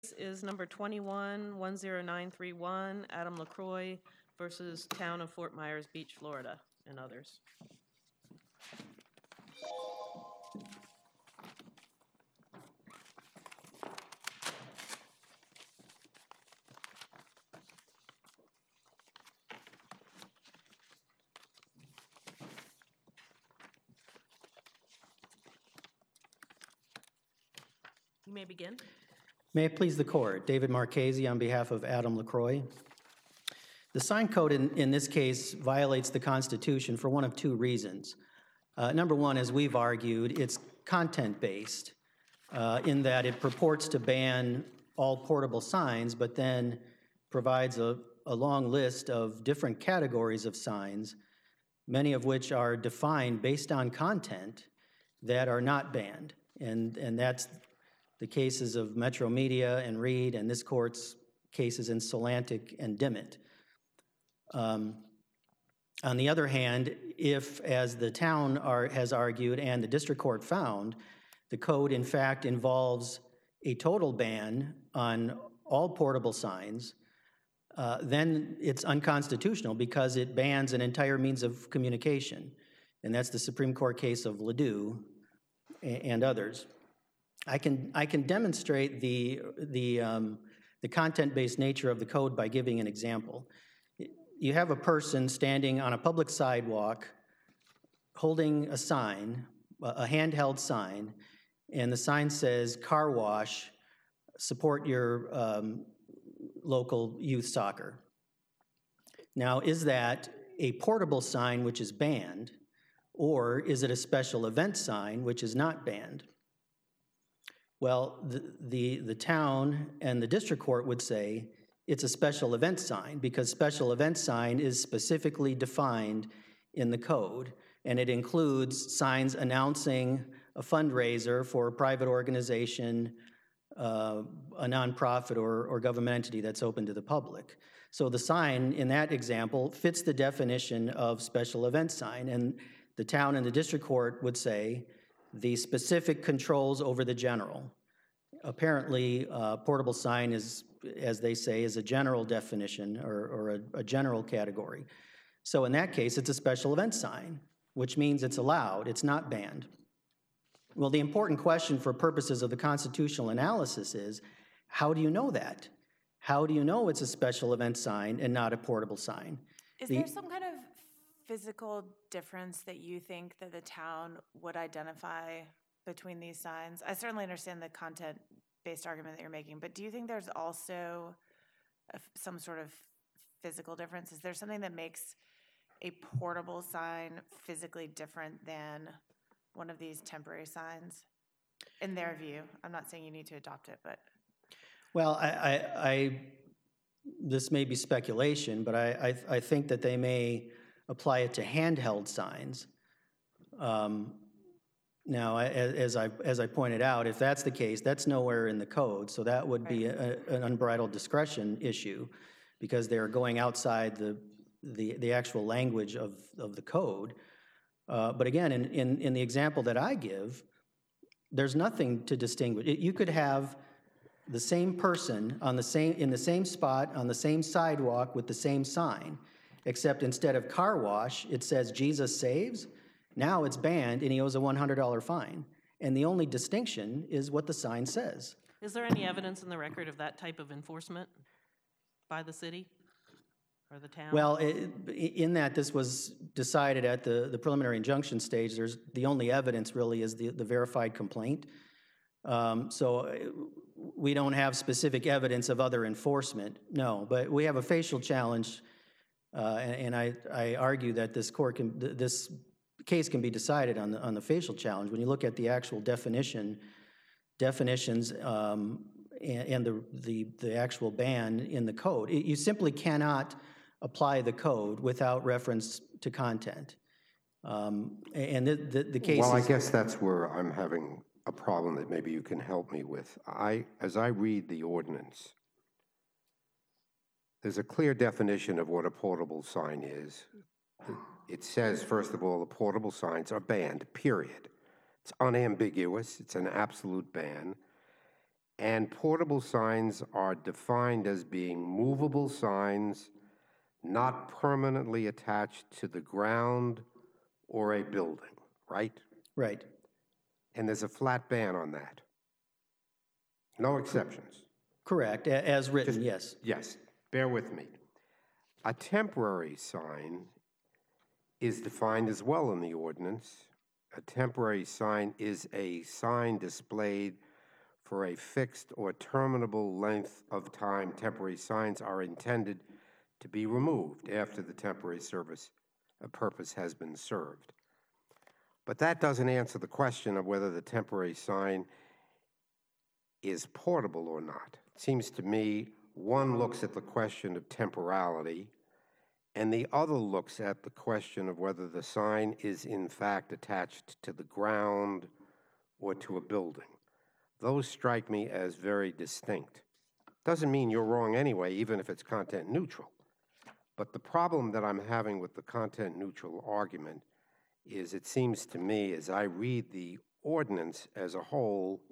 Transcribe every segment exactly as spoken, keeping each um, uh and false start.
Is number twenty-one one zero nine three one, Adam LaCroix versus Town of Fort Myers Beach, Florida, and others. You may begin. May it please the Court, David Marchese on behalf of Adam LaCroix. The sign code in, in this case violates the Constitution for one of two reasons. Uh, number one, as we've argued, it's content-based uh, in that it purports to ban all portable signs, but then provides a, a long list of different categories of signs, many of which are defined based on content that are not banned. And, and that's the cases of Metro Media and Reed, and this Court's cases in Solantic and Dimmitt. Um, on the other hand, if, as the town are, has argued and the district court found, the code in fact involves a total ban on all portable signs, uh, then it's unconstitutional because it bans an entire means of communication. And that's the Supreme Court case of Ledoux and others. I can, I can demonstrate the, the, um, the content-based nature of the code by giving an example. You have a person standing on a public sidewalk holding a sign, a handheld sign, and the sign says, car wash, support your um, local youth soccer. Now, is that a portable sign which is banned, or is it a special event sign which is not banned? Well, the, the, the town and the district court would say it's a special event sign because special event sign is specifically defined in the code, and it includes signs announcing a fundraiser for a private organization, uh, a nonprofit, or, or government entity that's open to the public. So the sign in that example fits the definition of special event sign, and the town and the district court would say the specific controls over the general. Apparently, uh, portable sign is, as they say, is a general definition or, or a, a general category. So in that case, it's a special event sign, which means it's allowed, it's not banned. Well, the important question for purposes of the constitutional analysis is, how do you know that? How do you know it's a special event sign and not a portable sign? Is the, there some kind of physical difference that you think that the town would identify between these signs? I certainly understand the content-based argument that you're making, but do you think there's also a, some sort of physical difference? Is there something that makes a portable sign physically different than one of these temporary signs, in their view? I'm not saying you need to adopt it, but... Well, I, I, I this may be speculation, but I, I, I think that they may apply it to handheld signs. Um, now, as I, as I pointed out, if that's the case, that's nowhere in the code, so that would be a, an unbridled discretion issue because they're going outside the, the, the actual language of, of the code. Uh, but again, in, in, in the example that I give, there's nothing to distinguish. It, you could have the same person on the same, in the same spot, on the same sidewalk with the same sign, except instead of car wash, it says Jesus saves. Now it's banned and he owes a one hundred dollar fine. And the only distinction is what the sign says. Is there any evidence in the record of that type of enforcement by the city or the town? Well, it, in that this was decided at the, the preliminary injunction stage, there's the only evidence really is the, the verified complaint. Um, so we don't have specific evidence of other enforcement, no, but we have a facial challenge, uh, and, and I, I argue that this court can, this case can be decided on the, on the facial challenge. When you look at the actual definition, definitions um, and, and the, the, the actual ban in the code, it, you simply cannot apply the code without reference to content. Um, and the, the, the case Well, is, I guess that's where I'm having a problem that maybe you can help me with. I, as I read the ordinance, there's a clear definition of what a portable sign is. It says, first of all, the portable signs are banned, period. It's unambiguous. It's an absolute ban. And portable signs are defined as being movable signs not permanently attached to the ground or a building, right? Right. And there's a flat ban on that. No exceptions. Correct, a- as written, yes. Yes, bear with me. A temporary sign is defined as well in the ordinance. A temporary sign is a sign displayed for a fixed or terminable length of time. Temporary signs are intended to be removed after the temporary service a purpose has been served. But that doesn't answer the question of whether the temporary sign is portable or not. It seems to me one looks at the question of temporality, and the other looks at the question of whether the sign is in fact attached to the ground or to a building. Those strike me as very distinct. Doesn't mean you're wrong anyway, even if it's content neutral. But the problem that I'm having with the content neutral argument is it seems to me, as I read the ordinance as a whole,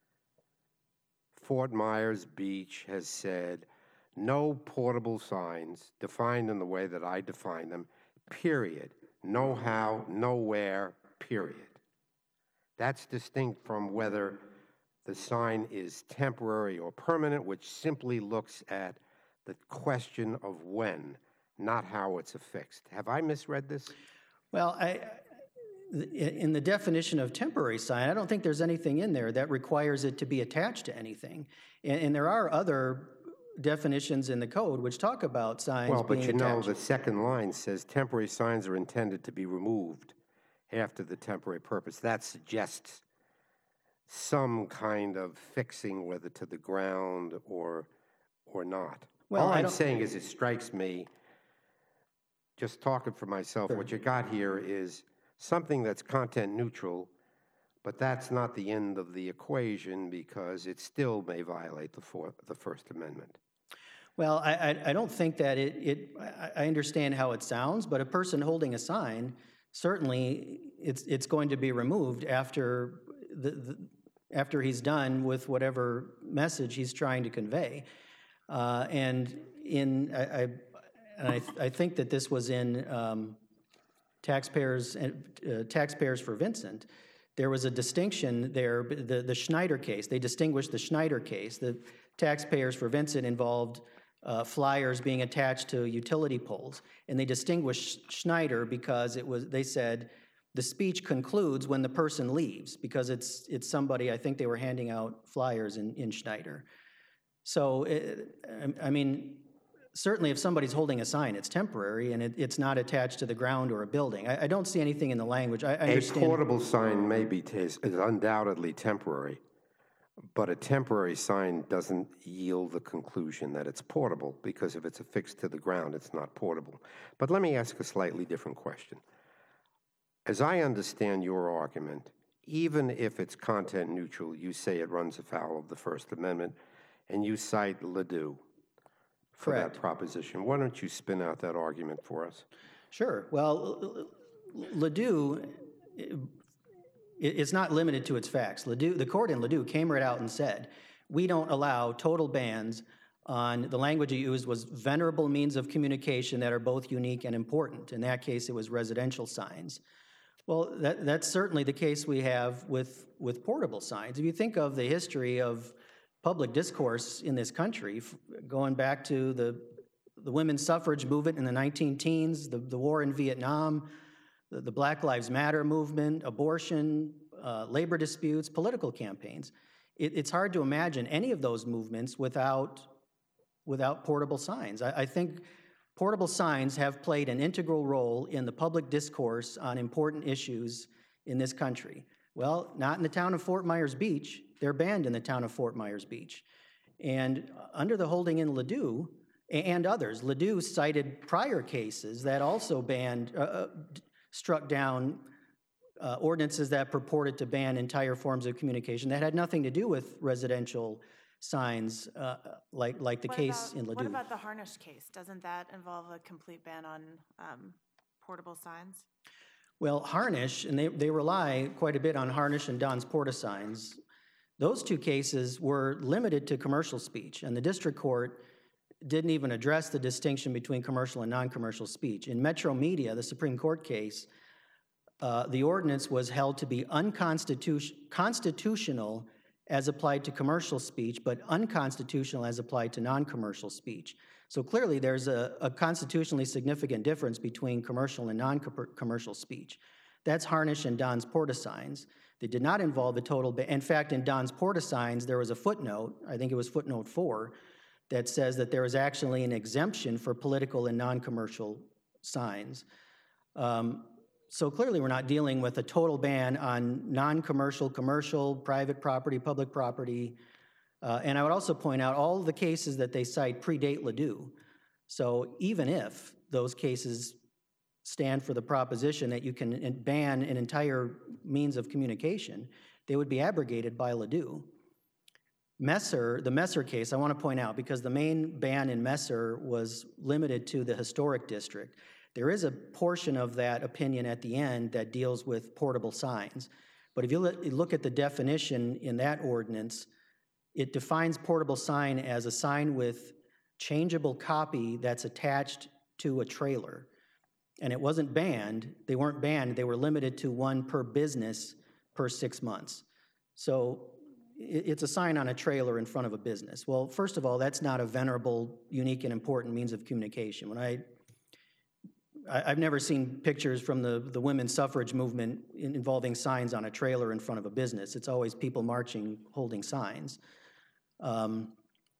Fort Myers Beach has said no portable signs defined in the way that I define them, period. No how, no where, period. That's distinct from whether the sign is temporary or permanent, which simply looks at the question of when, not how it's affixed. Have I misread this? Well, I, in the definition of temporary sign, I don't think there's anything in there that requires it to be attached to anything. And, and there are other definitions in the code which talk about signs Well, but being you know, attached. the second line says temporary signs are intended to be removed after the temporary purpose. That suggests some kind of fixing, whether to the ground or or not. Well, All I I'm don't- saying is it strikes me, just talking for myself, what you got here is something that's content neutral, but that's not the end of the equation because it still may violate the fourth, the First Amendment. Well, I, I, I don't think that it, it I, I understand how it sounds, but a person holding a sign, certainly it's, it's going to be removed after the, the after he's done with whatever message he's trying to convey. Uh, and in, I, I, and I, I think that this was in um, taxpayers, uh, taxpayers for Vincent. There was a distinction there, the, the Schneider case. They distinguished the Schneider case. The taxpayers for Vincent involved uh, flyers being attached to utility poles, and they distinguished Schneider because it was. They said the speech concludes when the person leaves because it's it's somebody. I think they were handing out flyers in, in Schneider. So it, I mean, certainly if somebody's holding a sign, it's temporary and it, it's not attached to the ground or a building. I, I don't see anything in the language. I, I A understand. portable sign may be is, is undoubtedly temporary, but a temporary sign doesn't yield the conclusion that it's portable because if it's affixed to the ground, it's not portable. But let me ask a slightly different question. As I understand your argument, even if it's content neutral, you say it runs afoul of the First Amendment, and you cite Ledoux for Correct. that proposition. Why don't you spin out that argument for us? Sure. Well, Ledoux is not limited to its facts. Ledoux, the court in Ledoux came right out and said, we don't allow total bans on the language you used was venerable means of communication that are both unique and important. In that case, it was residential signs. Well, that, that's certainly the case we have with, with portable signs. If you think of the history of public discourse in this country, going back to the, the women's suffrage movement in the nineteen teens, the, the war in Vietnam, the, the Black Lives Matter movement, abortion, uh, labor disputes, political campaigns. It, it's hard to imagine any of those movements without, without portable signs. I, I think portable signs have played an integral role in the public discourse on important issues in this country. Well, not in the town of Fort Myers Beach. They're banned in the town of Fort Myers Beach. And under the holding in Ledoux and others, Ledoux cited prior cases that also banned, uh, struck down uh, ordinances that purported to ban entire forms of communication that had nothing to do with residential signs, uh, like like the What case about- in Ledoux. What about the Harnish case? Doesn't that involve a complete ban on um, portable signs? Well, Harnish, and they, they rely quite a bit on Harnish and Don's Porta signs. Those two cases were limited to commercial speech, and the district court didn't even address the distinction between commercial and non-commercial speech. In Metro Media, the Supreme Court case, uh, the ordinance was held to be unconstitutional constitutional as applied to commercial speech, but unconstitutional as applied to non-commercial speech. So clearly there's a, a constitutionally significant difference between commercial and non-commercial speech. That's Harnish and Don's Portasigns. They did not involve a total ban. In fact, in Don's Portasigns, there was a footnote, I think it was footnote four, that says that there is actually an exemption for political and non-commercial signs. Um, so clearly we're not dealing with a total ban on non-commercial, commercial, private property, public property. Uh, and I would also point out all of the cases that they cite predate Ledoux. So even if those cases stand for the proposition that you can ban an entire means of communication, they would be abrogated by Ledoux. Messer, the Messer case, I want to point out, because the main ban in Messer was limited to the historic district. There is a portion of that opinion at the end that deals with portable signs. But if you look at the definition in that ordinance, it defines portable sign as a sign with changeable copy that's attached to a trailer. And it wasn't banned. They weren't banned. They were limited to one per business per six months. So it's a sign on a trailer in front of a business. Well, first of all, that's not a venerable, unique, and important means of communication. When I, I I've never seen pictures from the, the women's suffrage movement in, involving signs on a trailer in front of a business. It's always people marching, holding signs. Um,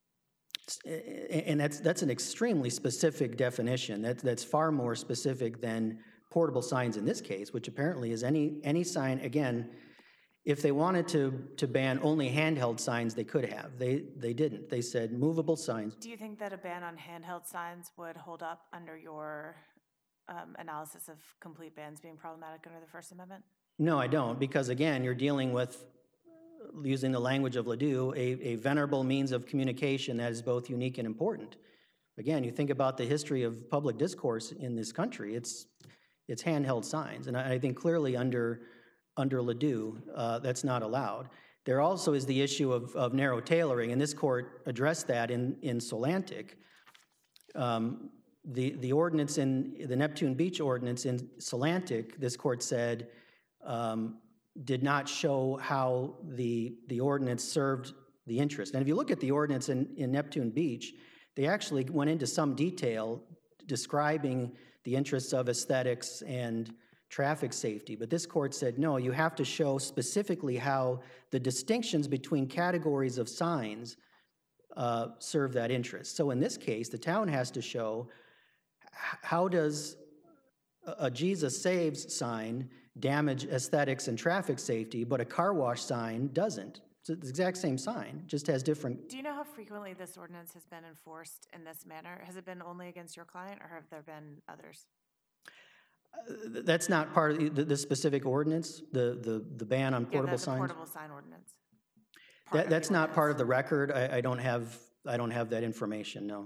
and that's that's an extremely specific definition. That, that's far more specific than portable signs in this case, which apparently is any any sign, again. If they wanted to, to ban only handheld signs, they could have. They, they didn't. They said movable signs. Do you think that a ban on handheld signs would hold up under your um, analysis of complete bans being problematic under the First Amendment? No, I don't, because again, you're dealing with, using the language of Ledoux, a, a venerable means of communication that is both unique and important. Again, you think about the history of public discourse in this country, it's, it's handheld signs. And I, I think clearly under Under Ledoux, uh, that's not allowed. There also is the issue of, of narrow tailoring, and this court addressed that in, in Solantic. Um, the, the ordinance in the Neptune Beach ordinance in Solantic, this court said, um, did not show how the, the ordinance served the interest. And if you look at the ordinance in, in Neptune Beach, they actually went into some detail describing the interests of aesthetics and traffic safety, but this court said, no, you have to show specifically how the distinctions between categories of signs uh, serve that interest. So in this case, the town has to show how does a Jesus Saves sign damage aesthetics and traffic safety, but a car wash sign doesn't. It's the exact same sign, just has different. Do you know how frequently this ordinance has been enforced in this manner? Has it been only against your client, or have there been others? Uh, that's not part of the, the specific ordinance, the, the, the ban on portable yeah, the, the signs? portable sign ordinance. That, that's not part of the record. I, I don't have, I don't have that information, no.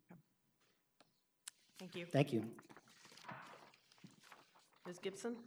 Thank you. Thank you. Miz Gibson?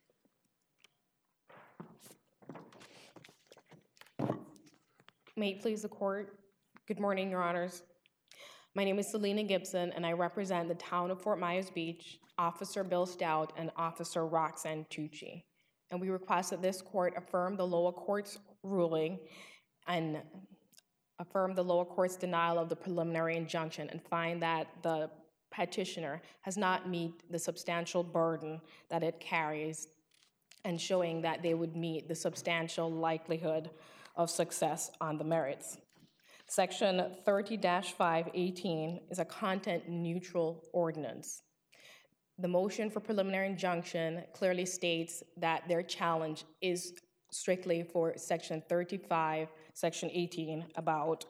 May it please the court. Good morning, Your Honors. My name is Selena Gibson, and I represent the town of Fort Myers Beach, Officer Bill Stout, and Officer Roxanne Tucci. And we request that this court affirm the lower court's ruling and affirm the lower court's denial of the preliminary injunction and find that the petitioner has not met the substantial burden that it carries and showing that they would meet the substantial likelihood of success on the merits. Section thirty dash five eighteen is a content-neutral ordinance. The motion for preliminary injunction clearly states that their challenge is strictly for Section thirty-five, Section eighteen, about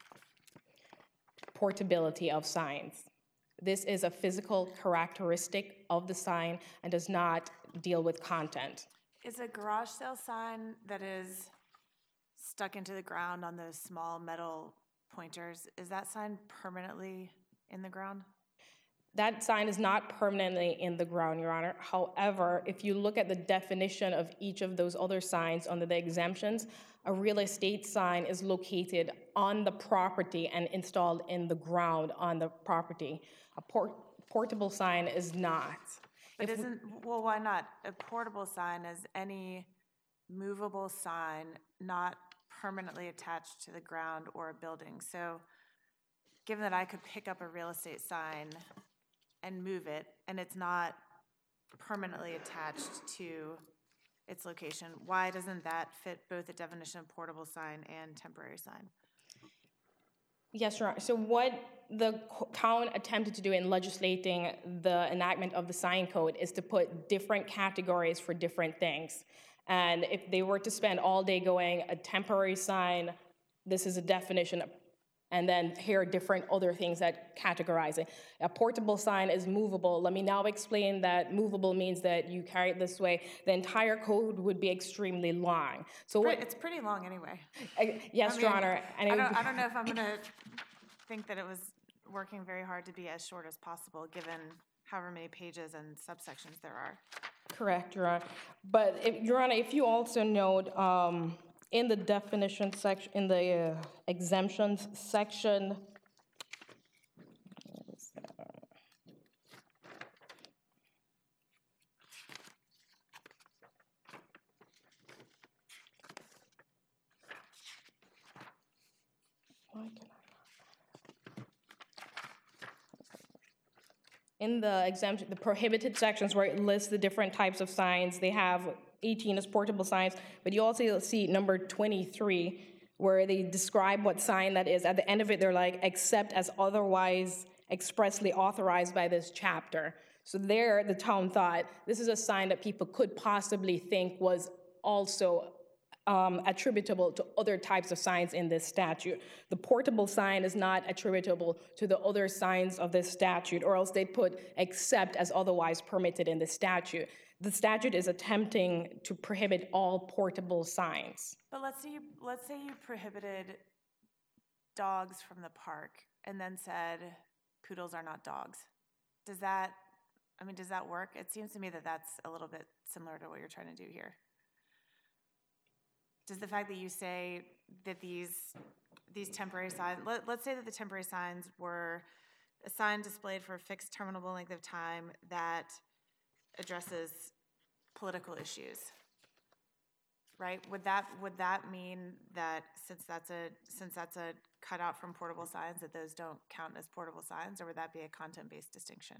portability of signs. This is a physical characteristic of the sign and does not deal with content. Is a garage sale sign that is stuck into the ground on those small metal pointers, is that sign permanently in the ground? That sign is not permanently in the ground, Your Honor. However, if you look at the definition of each of those other signs under the exemptions, a real estate sign is located on the property and installed in the ground on the property. A port portable sign is not. But If we- isn't, well, why not? A portable sign is any movable sign not permanently attached to the ground or a building. So given that I could pick up a real estate sign and move it, and it's not permanently attached to its location, why doesn't that fit both the definition of portable sign and temporary sign? Yes, Your Honor. So what the co- town attempted to do in legislating the enactment of the sign code is to put different categories for different things. And if they were to spend all day going, a temporary sign, this is a definition, and then here are different other things that categorize it. A portable sign is movable. Let me now explain that movable means that you carry it this way. The entire code would be extremely long. So what, It's pretty long anyway. uh, yes, I Your mean, Honor. And it I would don't, be- I don't know if I'm gonna think that it was working very hard to be as short as possible, given however many pages and subsections there are. Correct, Your Honor. But if, Your Honor, if you also note, um, in the definition section, in the uh, exemptions section, why can I? In the exemption, the prohibited sections where it lists the different types of signs, they have eighteen as portable signs, but you also see number twenty-three, where they describe what sign that is. At the end of it, they're like, except as otherwise expressly authorized by this chapter. So there, the town thought, this is a sign that people could possibly think was also Um, attributable to other types of signs in this statute. The portable sign is not attributable to the other signs of this statute, or else they'd put except as otherwise permitted in the statute. The statute is attempting to prohibit all portable signs. But let's say you, let's say you prohibited dogs from the park and then said poodles are not dogs. Does that, I mean, does that work? It seems to me that that's a little bit similar to what you're trying to do here. Does the fact that you say that these these temporary signs, let, let's say that the temporary signs were a sign displayed for a fixed terminable length of time that addresses political issues, right? Would that would that mean that since that's a since that's a cutout from portable signs, that those don't count as portable signs, or would that be a content-based distinction?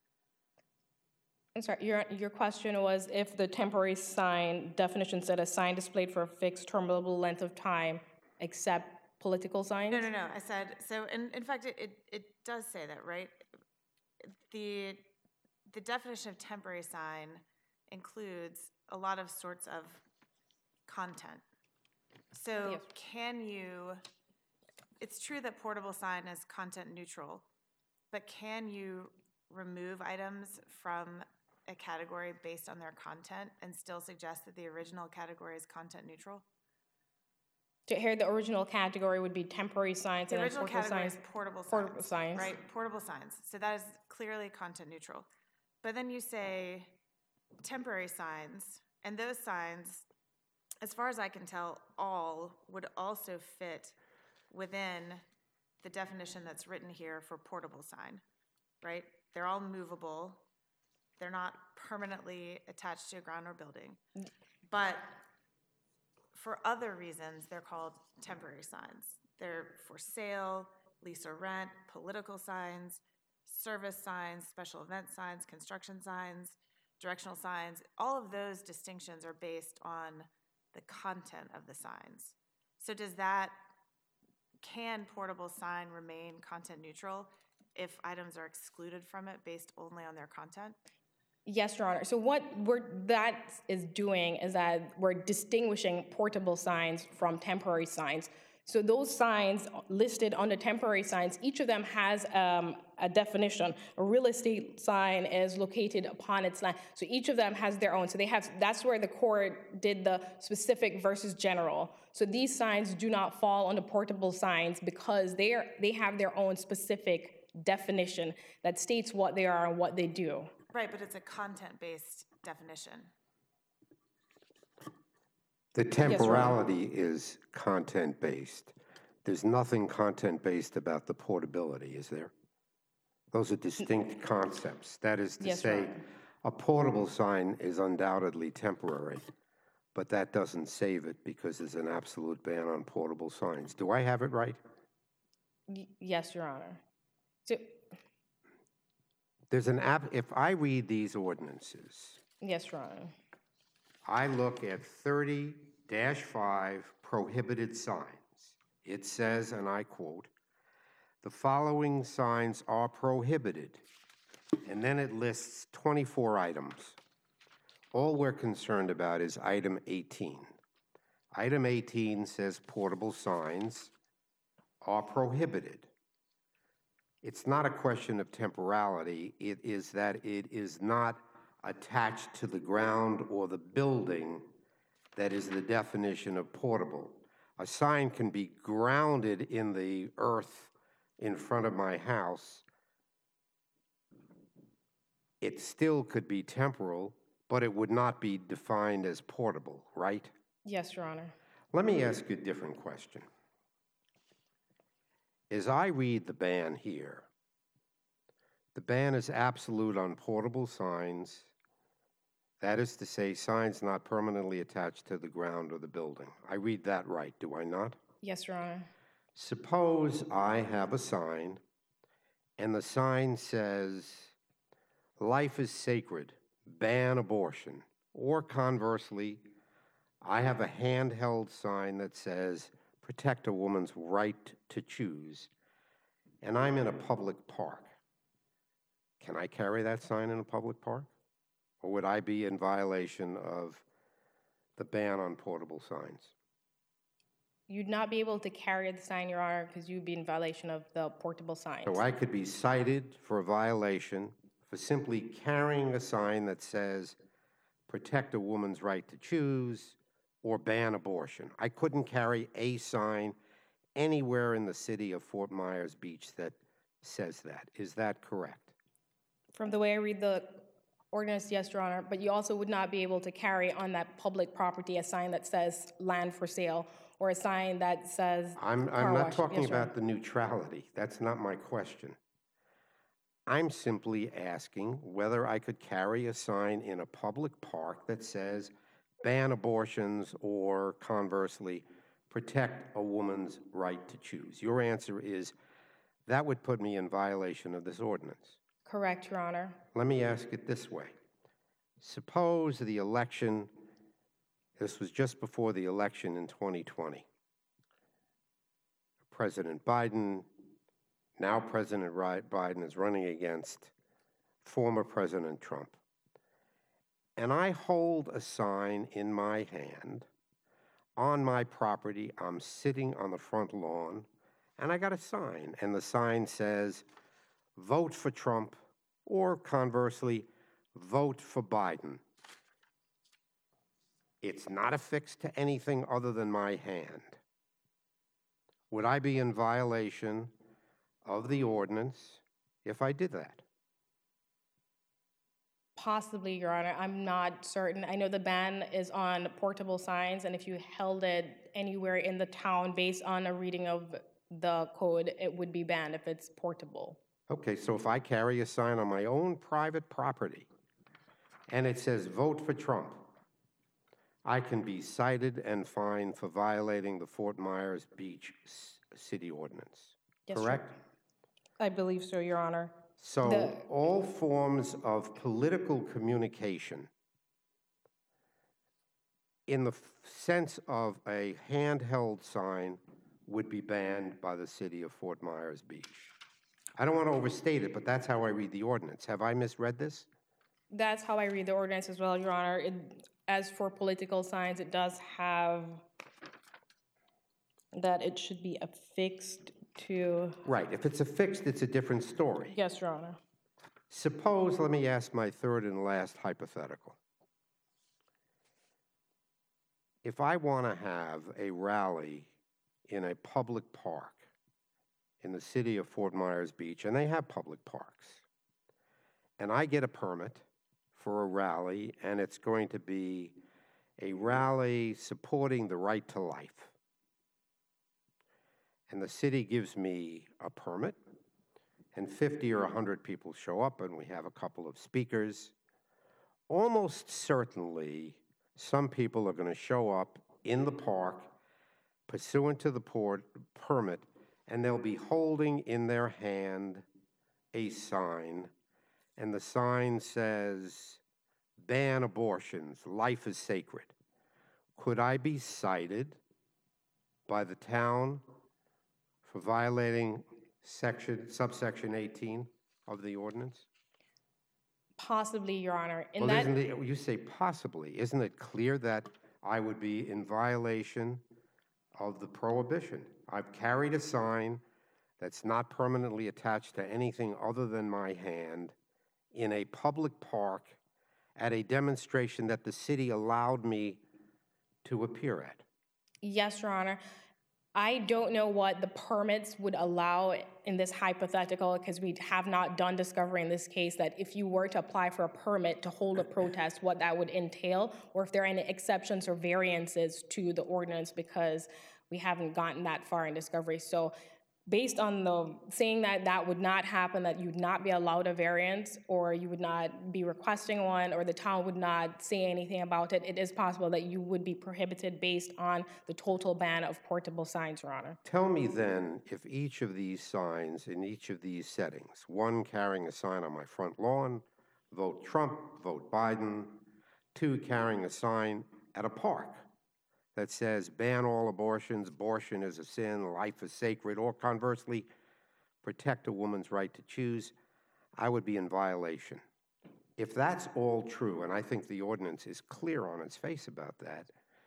I'm sorry, your, your question was if the temporary sign definition said a sign displayed for a fixed terminable length of time except political signs? No, no, no. I said, so in, in fact, it, it, it does say that, right? The, the definition of temporary sign includes a lot of sorts of content. So Yes. can you, it's true that portable sign is content neutral, but can you remove items from a category based on their content and still suggest that the original category is content neutral? To here, the original category would be temporary signs The and then original portable category signs. is portable signs. Portable signs. Right, portable signs. So that is clearly content neutral. But then you say temporary signs, and those signs, as far as I can tell, all would also fit within the definition that's written here for portable sign, right? They're all movable. They're not permanently attached to a ground or building. But for other reasons, they're called temporary signs. They're for sale, lease or rent, political signs, service signs, special event signs, construction signs, directional signs. All of those distinctions are based on the content of the signs. So does that, can portable sign remain content neutral if items are excluded from it based only on their content? Yes, Your Honor. So what we're, that is doing is that we're distinguishing portable signs from temporary signs. So those signs listed under temporary signs, each of them has um, a definition. A real estate sign is located upon its land. So each of them has their own. So they have, that's where the court did the specific versus general. So these signs do not fall under portable signs because they are, they have their own specific definition that states what they are and what they do. Right, but it's a content-based definition. The temporality is content-based. There's nothing content-based about the portability, is there? Those are distinct concepts. That is to Yes, say, Your Honor. a portable sign is undoubtedly temporary, but that doesn't save it because there's an absolute ban on portable signs. Do I have it right? Y- Yes, Your Honor. So, There's an app, if I read these ordinances, yes, Your Honor. I look at thirty dash five prohibited signs. It says, and I quote, "The following signs are prohibited." And then it lists twenty-four items. All we're concerned about is item eighteen. Item eighteen says portable signs are prohibited. It's not a question of temporality. It is that it is not attached to the ground or the building that is the definition of portable. A sign can be grounded in the earth in front of my house. It still could be temporal, but it would not be defined as portable, right? Yes, Your Honor. Let me ask you a different question. As I read the ban here, the ban is absolute on portable signs. That is to say, signs not permanently attached to the ground or the building. I read that right, do I not? Yes, Your Honor. Suppose I have a sign, and the sign says, "Life is sacred, ban abortion." Or conversely, I have a handheld sign that says, "Protect a woman's right to choose," and I'm in a public park. Can I carry that sign in a public park? Or would I be in violation of the ban on portable signs? You'd not be able to carry the sign, Your Honor, because you'd be in violation of the portable signs. So I could be cited for a violation for simply carrying a sign that says, "Protect a woman's right to choose," or "ban abortion." I couldn't carry a sign anywhere in the city of Fort Myers Beach that says that. Is that correct? From the way I read the ordinance, yes, Your Honor, but you also would not be able to carry on that public property a sign that says land for sale or a sign that says I'm, car I'm not wash. talking Yes, Your about the neutrality. That's not my question. I'm simply asking whether I could carry a sign in a public park that says, "Ban abortions," or conversely, "Protect a woman's right to choose." Your answer is that would put me in violation of this ordinance. Correct, Your Honor. Let me ask it this way. Suppose the election, this was just before the election in twenty twenty. President Biden, now President Biden, is running against former President Trump. And I hold a sign in my hand on my property. I'm sitting on the front lawn, and I got a sign, and the sign says, "Vote for Trump," or conversely, "Vote for Biden." It's not affixed to anything other than my hand. Would I be in violation of the ordinance if I did that? Possibly, Your Honor. I'm not certain. I know the ban is on portable signs, and if you held it anywhere in the town based on a reading of the code, it would be banned if it's portable. Okay, so if I carry a sign on my own private property and it says, "Vote for Trump," I can be cited and fined for violating the Fort Myers Beach s- city ordinance, Yes, Your- correct? I believe so, Your Honor. So The- all forms of political communication in the f- sense of a handheld sign would be banned by the city of Fort Myers Beach. I don't want to overstate it, but that's how I read the ordinance. Have I misread this? That's how I read the ordinance as well, Your Honor. It, as for political signs, it does have that it should be affixed to. Right, if it's affixed, it's a different story. Yes, Your Honor. Suppose, let me ask my third and last hypothetical. If I want to have a rally in a public park in the city of Fort Myers Beach, and they have public parks. And I get a permit for a rally, and it's going to be a rally supporting the right to life. And the city gives me a permit, and fifty or one hundred people show up, and we have a couple of speakers. Almost certainly, some people are going to show up in the park pursuant to the port permit, and they'll be holding in their hand a sign, and the sign says, ban abortions, life is sacred. Could I be cited by the town for violating section, subsection eighteen of the ordinance? Possibly, Your Honor. In Well, that, isn't it, you say possibly, isn't it clear that I would be in violation of the prohibition? I've carried a sign that's not permanently attached to anything other than my hand in a public park at a demonstration that the city allowed me to appear at. yes, Your Honor. I don't know what the permits would allow in this hypothetical, because we have not done discovery in this case, that if you were to apply for a permit to hold a protest, what that would entail, or if there are any exceptions or variances to the ordinance, because we haven't gotten that far in discovery. So based on the saying that that would not happen, that you'd not be allowed a variance, or you would not be requesting one, or the town would not say anything about it, it is possible that you would be prohibited based on the total ban of portable signs, Your Honor. Tell me then if each of these signs in each of these settings, one carrying a sign on my front lawn, vote Trump, vote Biden, two carrying a sign at a park that says ban all abortions, abortion is a sin, life is sacred, or conversely, protect a woman's right to choose, I would be in violation. If that's all true, and I think the ordinance is clear on its face about that,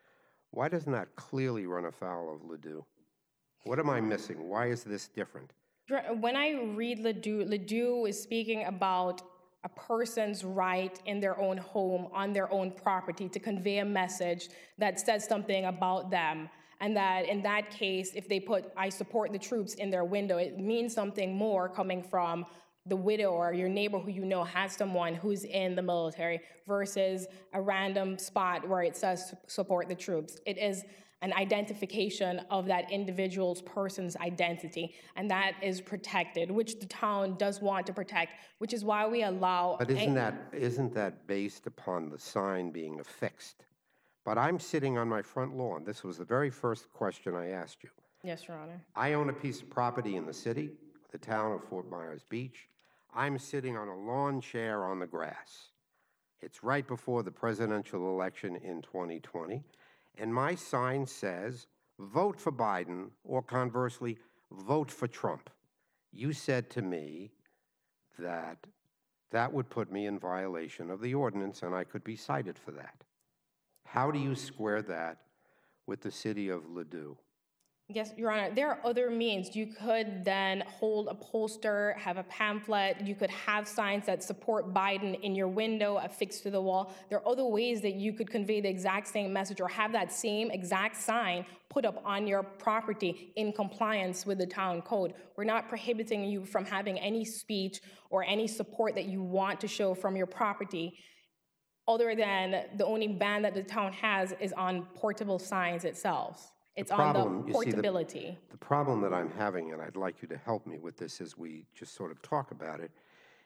why doesn't that clearly run afoul of Ladue? What am I missing? Why is this different? When I read Ladue, Ladue is speaking about a person's right in their own home, on their own property, to convey a message that says something about them. And that in that case, if they put, I support the troops in their window, it means something more coming from the widow or your neighbor who you know has someone who's in the military, versus a random spot where it says support the troops. It is an identification of that individual's person's identity, and that is protected, which the town does want to protect, which is why we allow— But isn't that, isn't that based upon the sign being affixed? But I'm sitting on my front lawn. This was the very first question I asked you. Yes, Your Honor. I own a piece of property in the city, the town of Fort Myers Beach. I'm sitting on a lawn chair on the grass. It's right before the presidential election in twenty twenty. And my sign says, vote for Biden, or conversely, vote for Trump. You said to me that that would put me in violation of the ordinance and I could be cited for that. How do you square that with the city of Ladue? Yes, Your Honor, there are other means. You could then hold a poster, have a pamphlet. You could have signs that support Biden in your window affixed to the wall. There are other ways that you could convey the exact same message, or have that same exact sign put up on your property in compliance with the town code. We're not prohibiting you from having any speech or any support that you want to show from your property, other than the only ban that the town has is on portable signs itself. It's on the portability. See, the, the problem that I'm having, and I'd like you to help me with this as we just sort of talk about it,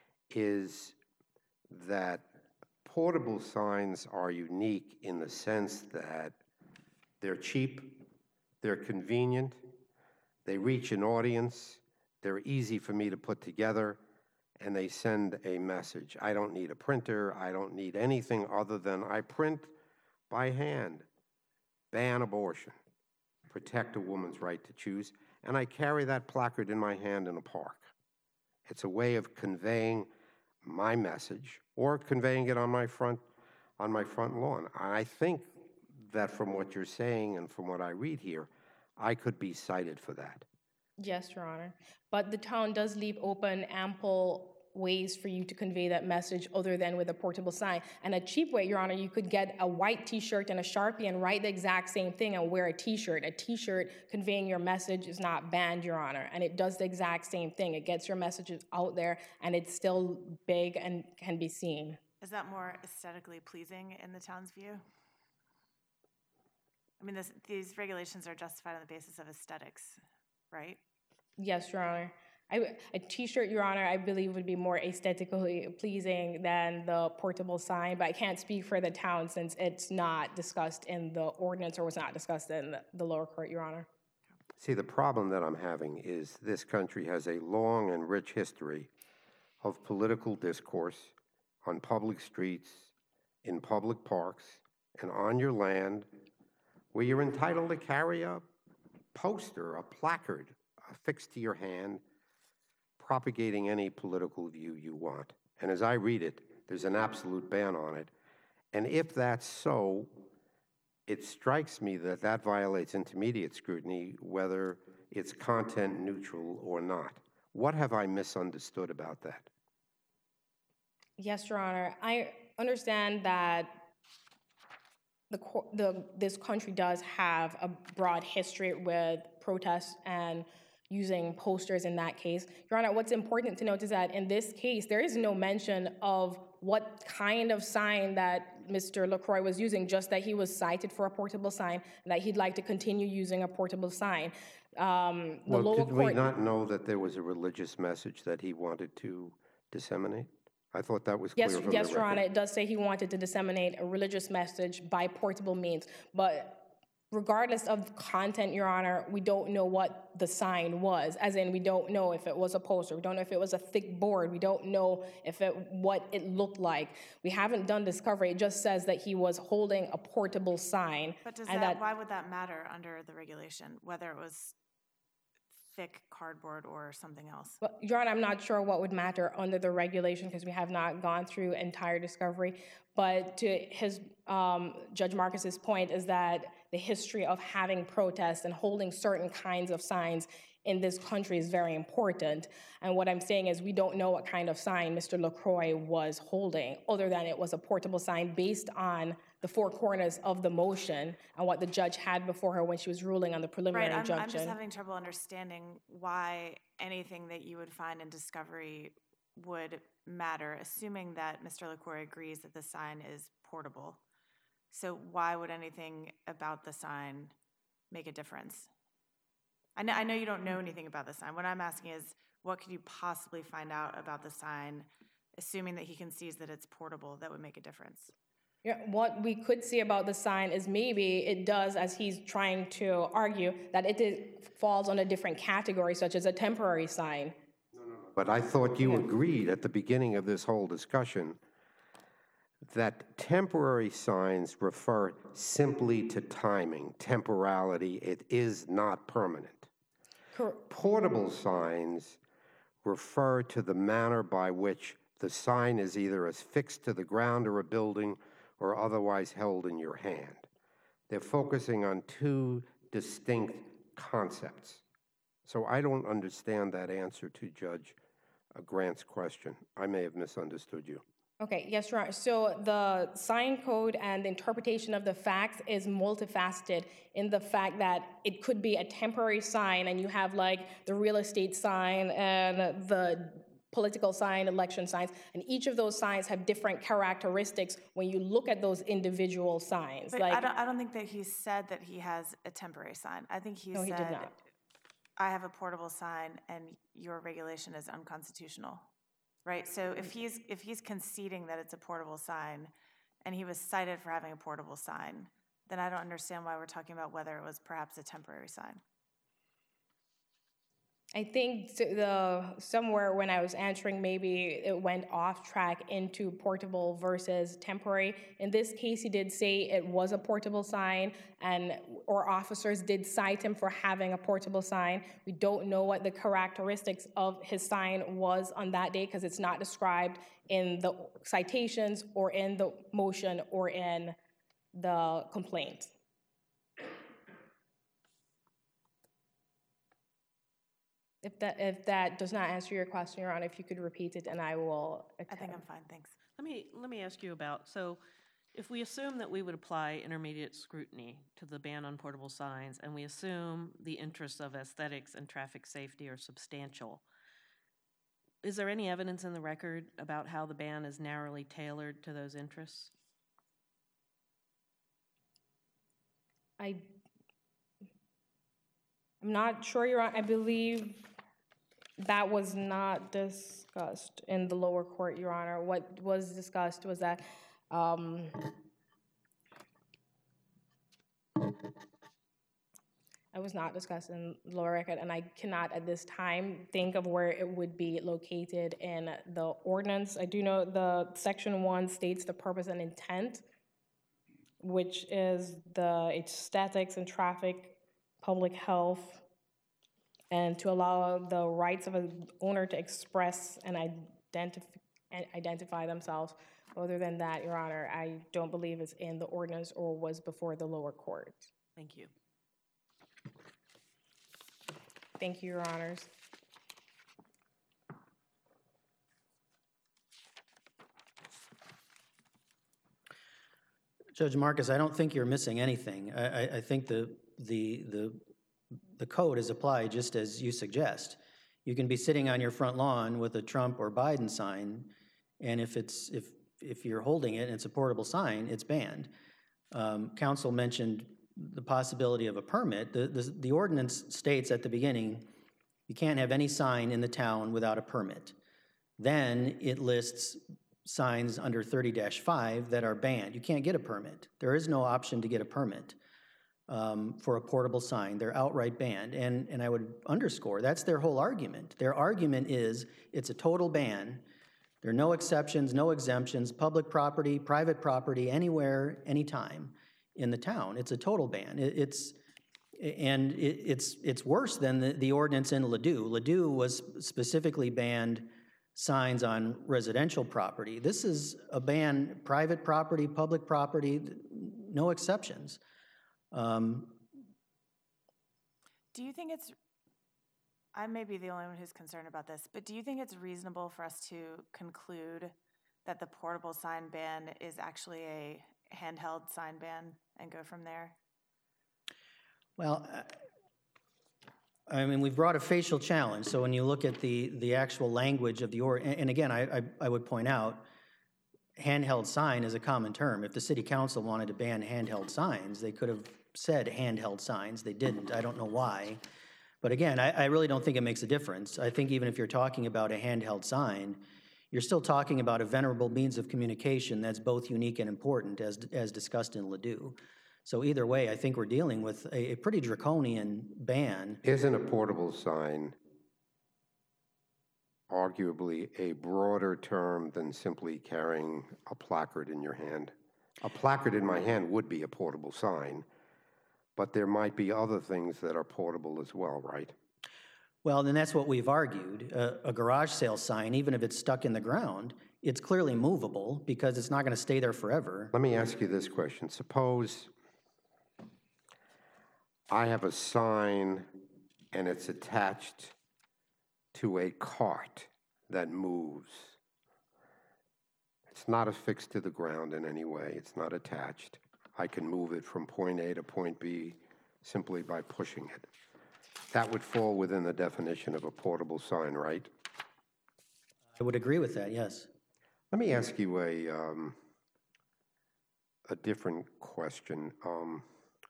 is that portable signs are unique in the sense that they're cheap, they're convenient, they reach an audience, they're easy for me to put together, and they send a message. I don't need a printer, I don't need anything other than I print by hand, ban abortion, protect a woman's right to choose, and I carry that placard in my hand in a park. It's a way of conveying my message, or conveying it on my front, on my front lawn. I think that from what you're saying and from what I read here, I could be cited for that. Yes, Your Honor. But the town does leave open ample ways for you to convey that message other than with a portable sign. And a cheap way, Your Honor, you could get a white T-shirt and a Sharpie and write the exact same thing and wear a T-shirt. A T-shirt conveying your message is not banned, Your Honor, and it does the exact same thing. It gets your messages out there, and it's still big and can be seen. Is that more aesthetically pleasing in the town's view? I mean, this, these regulations are justified on the basis of aesthetics, right? Yes, Your Honor. I, a T-shirt, Your Honor, I believe would be more aesthetically pleasing than the portable sign, but I can't speak for the town since it's not discussed in the ordinance or was not discussed in the, the lower court, Your Honor. See, the problem that I'm having is this country has a long and rich history of political discourse on public streets, in public parks, and on your land, where you're entitled to carry a poster, a placard affixed to your hand, propagating any political view you want. And as I read it, there's an absolute ban on it. And if that's so, it strikes me that that violates intermediate scrutiny, whether it's content neutral or not. What have I misunderstood about that? Yes, Your Honor. I understand that the, the this country does have a broad history with protests and using posters in that case. Your Honor, what's important to note is that in this case, there is no mention of what kind of sign that Mister LaCroix was using, just that he was cited for a portable sign and that he'd like to continue using a portable sign. Um, the well, lower did we court, not know that there was a religious message that he wanted to disseminate? I thought that was clear yes, from yes, the Your record. Honor, it does say he wanted to disseminate a religious message by portable means, but regardless of content, Your Honor, we don't know what the sign was, as in we don't know if it was a poster, we don't know if it was a thick board, we don't know if it what it looked like. We haven't done discovery, it just says that he was holding a portable sign. But does and that, that why would that matter under the regulation, whether it was thick cardboard or something else? Well, Your Honor, I'm not sure what would matter under the regulation because we have not gone through entire discovery. But to his, um, Judge Marcus's point is that the history of having protests and holding certain kinds of signs in this country is very important. And what I'm saying is we don't know what kind of sign Mister LaCroix was holding, other than it was a portable sign based on the four corners of the motion and what the judge had before her when she was ruling on the preliminary Right, I'm, injunction. I'm just having trouble understanding why anything that you would find in discovery would matter, assuming that Mister LaCroix agrees that the sign is portable. So why would anything about the sign make a difference? I know, I know you don't know anything about the sign. What I'm asking is, what could you possibly find out about the sign, assuming that he concedes that it's portable, that would make a difference? Yeah, what we could see about the sign is maybe it does, as he's trying to argue, that it is, falls on a different category, such as a temporary sign. But I thought you agreed at the beginning of this whole discussion that temporary signs refer simply to timing, temporality. It is not permanent. Correct. Portable signs refer to the manner by which the sign is either affixed to the ground or a building or otherwise held in your hand. They're focusing on two distinct concepts. So I don't understand that answer to Judge Grant's question. I may have misunderstood you. Okay, yes, Your Honor. So the sign code and the interpretation of the facts is multifaceted in the fact that it could be a temporary sign and you have like the real estate sign and the political sign, election signs, and each of those signs have different characteristics when you look at those individual signs. But like, I, don't, I don't think that he said that he has a temporary sign. I think he No, he said, did not. I have a portable sign and your regulation is unconstitutional. Right, so if he's if he's conceding that it's a portable sign, and he was cited for having a portable sign, then I don't understand why we're talking about whether it was perhaps a temporary sign. I think the somewhere when I was answering, maybe it went off track into portable versus temporary. In this case, he did say it was a portable sign, and or officers did cite him for having a portable sign. We don't know what the characteristics of his sign was on that day because it's not described in the citations or in the motion or in the complaint. If that, if that does not answer your question, Your Honor, if you could repeat it, and I will I attempt. think I'm fine, thanks. Let me, let me ask you about, so if we assume that we would apply intermediate scrutiny to the ban on portable signs, and we assume the interests of aesthetics and traffic safety are substantial, is there any evidence in the record about how the ban is narrowly tailored to those interests? I, I'm not sure, Your Honor. I believe that was not discussed in the lower court, Your Honor. What was discussed was that um, it was not discussed in the lower record, and I cannot at this time think of where it would be located in the ordinance. I do know the section one states the purpose and intent, which is the aesthetics and traffic, public health, and to allow the rights of an owner to express and identify, and identify themselves. Other than that, Your Honor, I don't believe it's in the ordinance or was before the lower court. Thank you. Thank you, Your Honors. Judge Marcus, I don't think you're missing anything. I, I, I think the, the, the, the code is applied just as you suggest. You can be sitting on your front lawn with a Trump or Biden sign, and if it's, if, if you're holding it and it's a portable sign, it's banned. Um, counsel mentioned the possibility of a permit. The, the, the ordinance states at the beginning, you can't have any sign in the town without a permit. Then it lists signs under thirty dash five that are banned. You can't get a permit. There is no option to get a permit um, for a portable sign. They're outright banned. And, and I would underscore, that's their whole argument. Their argument is it's a total ban. There are no exceptions, no exemptions, public property, private property, anywhere, anytime in the town. It's a total ban. It, it's, and it, it's, it's worse than the, the ordinance in Ladue. Ladue was specifically banned signs on residential property. This is a ban, private property, public property, no exceptions. Um, Do you think it's, I may be the only one who's concerned about this, but do you think it's reasonable for us to conclude that the portable sign ban is actually a handheld sign ban and go from there? Well, I mean, we've brought a facial challenge, so when you look at the, the actual language of the, or, and, and again, I, I, I would point out, handheld sign is a common term. If the city council wanted to ban handheld signs, they could have said handheld signs. They didn't. I don't know why. But again, I, I really don't think it makes a difference. I think even if you're talking about a handheld sign, you're still talking about a venerable means of communication that's both unique and important, as, as discussed in Ladue. So either way, I think we're dealing with a, a pretty draconian ban. Isn't a portable sign arguably a broader term than simply carrying a placard in your hand? A placard in my hand would be a portable sign, but there might be other things that are portable as well, right? Well, then that's what we've argued. Uh, a garage sale sign, even if it's stuck in the ground, it's clearly movable because it's not going to stay there forever. Let me ask you this question. Suppose I have a sign and it's attached to a cart that moves. It's not affixed to the ground in any way. It's not attached. I can move it from point A to point B simply by pushing it. That would fall within the definition of a portable sign, right? I would agree with that, yes. Let me ask you a, um, a different question. Um,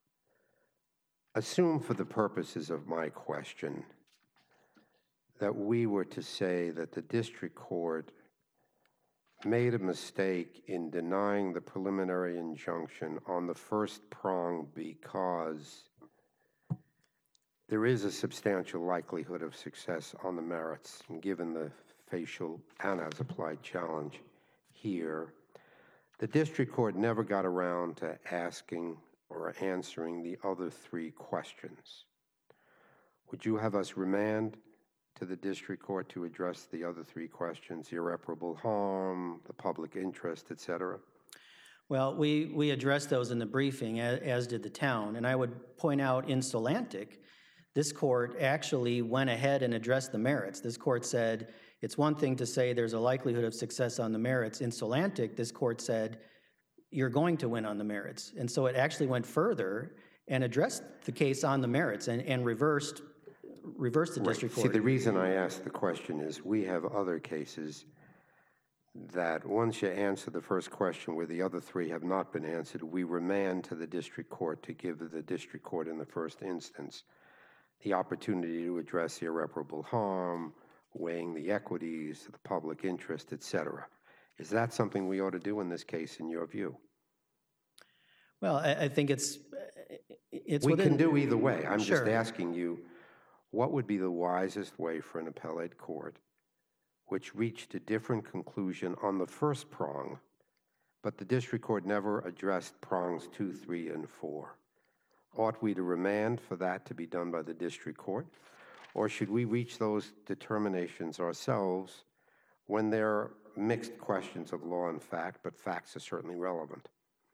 assume for the purposes of my question that we were to say that the district court made a mistake in denying the preliminary injunction on the first prong because there is a substantial likelihood of success on the merits, given the facial and as applied challenge here. The district court never got around to asking or answering the other three questions. Would you have us remand to the district court to address the other three questions, irreparable harm, the public interest, et cetera? Well, we, we addressed those in the briefing, as, as did the town, and I would point out in Solantic, this court actually went ahead and addressed the merits. This court said it's one thing to say there's a likelihood of success on the merits. In Solantic, this court said you're going to win on the merits. And so it actually went further and addressed the case on the merits and, and reversed, reversed the district See, court. the reason I asked the question is we have other cases that once you answer the first question where the other three have not been answered, we remand to the district court to give the district court in the first instance the opportunity to address the irreparable harm, weighing the equities, the public interest, et cetera. Is that something we ought to do in this case, in your view? Well, I, I think it's it's we within, can do either way. I'm Sure. just asking you, what would be the wisest way for an appellate court which reached a different conclusion on the first prong, but the district court never addressed prongs two, three, and four? Ought we to remand for that to be done by the district court? Or should we reach those determinations ourselves when they're mixed questions of law and fact, but facts are certainly relevant?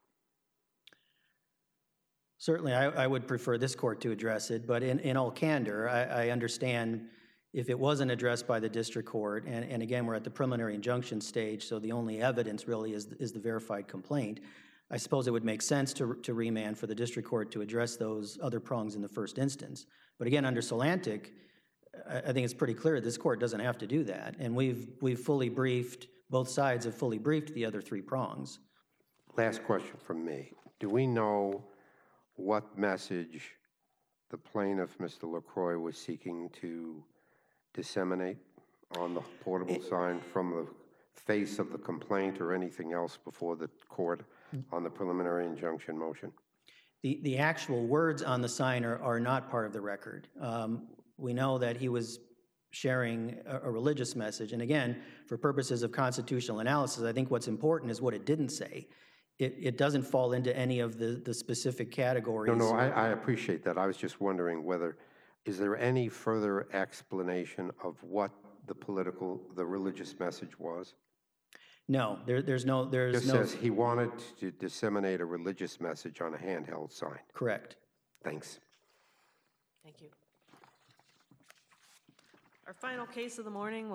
Certainly, I, I would prefer this court to address it, but in, in all candor, I, I understand if it wasn't addressed by the district court, and, and again, we're at the preliminary injunction stage, so the only evidence really is, is the verified complaint. I suppose it would make sense to, to remand for the district court to address those other prongs in the first instance. But again, under Solantic, I, I think it's pretty clear this court doesn't have to do that, and we've, we've fully briefed, both sides have fully briefed the other three prongs. Last question from me. Do we know what message the plaintiff, Mister LaCroix, was seeking to disseminate on the portable sign from the face of the complaint or anything else before the court on the preliminary injunction motion? The, the actual words on the sign are, are not part of the record. Um, we know that he was sharing a, a religious message, and again, for purposes of constitutional analysis, I think what's important is what it didn't say. It, it doesn't fall into any of the, the specific categories. No, no, I, I appreciate that. I was just wondering whether, is there any further explanation of what the political, the religious message was? No, there, there's no, there's Just no. says he wanted to disseminate a religious message on a handheld sign. Correct. Thanks. Thank you. Our final case of the morning will